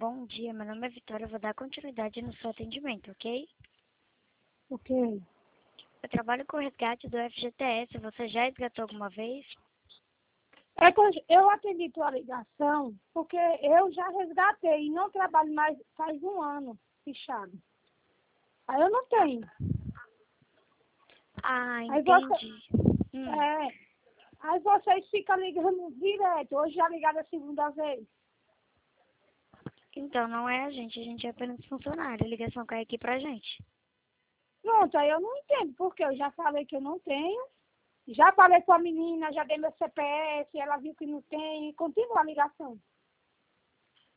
Bom dia, meu nome é Vitória, eu vou dar continuidade no seu atendimento, ok? Ok. Eu trabalho com o resgate do FGTS, você já resgatou alguma vez? É que eu atendi tua ligação porque eu já resgatei e não trabalho mais faz um ano fichado. Aí eu não tenho. Ah, Aí você, entendi. é, aí vocês ficam ligando direto. Hoje já ligaram a segunda vez. Então, não é a gente é apenas funcionário, a ligação cai aqui pra gente. Pronto, aí eu não entendo, porque eu já falei que eu não tenho. Já falei com a menina, já dei meu CPF, ela viu que não tem e continua a ligação.